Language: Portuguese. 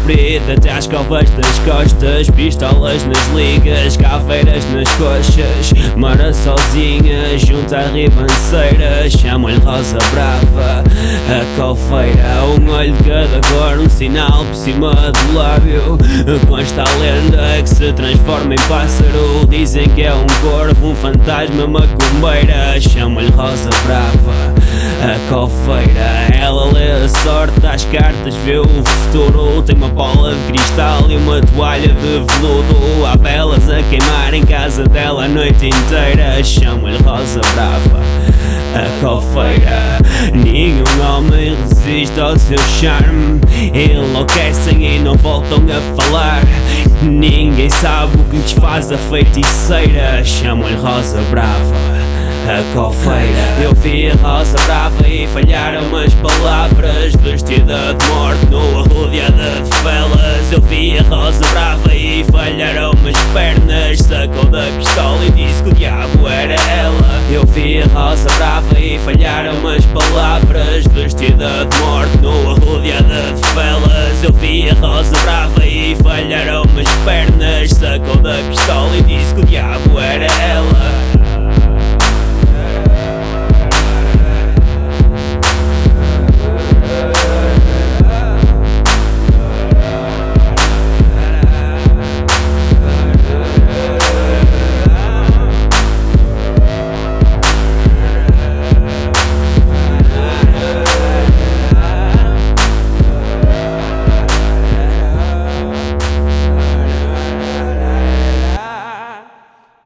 comprida até às covas das costas, pistolas nas ligas, caveiras nas coxas, mora sozinha junto à ribanceira. Chamam-lhe Rosa Brava, a cofeira. Um olho de cada cor, um sinal por cima do lábio. Consta a lenda que se transforma em pássaro. Dizem que é um corvo, um fantasma, macumbeira. Chamam-lhe Rosa Brava, a cofeira. Ela lê a sorte às cartas, vê o futuro. Tem uma bola de cristal e uma toalha de veludo. Há velas a queimar em casa dela a noite inteira. Chamam-lhe Rosa Brava, a cofeira. Nenhum homem resiste ao seu charme. Enlouquecem e não voltam a falar. Ninguém sabe o que lhes faz a feiticeira. Chamam-lhe Rosa Brava, a cofeira. Eu vi a Rosa Brava e falharam as palavras. Vestida de morte, nua, rodeada de velas. Eu vi a Rosa Brava e falharam as pernas. Sacou da pistola e disse que o diabo era ela. Eu vi a Rosa Brava e falharam as palavras. Vestida de morte, nua, rodeada de velas. Eu vi a Rosa Brava e falharam as pernas. Sacou da pistola e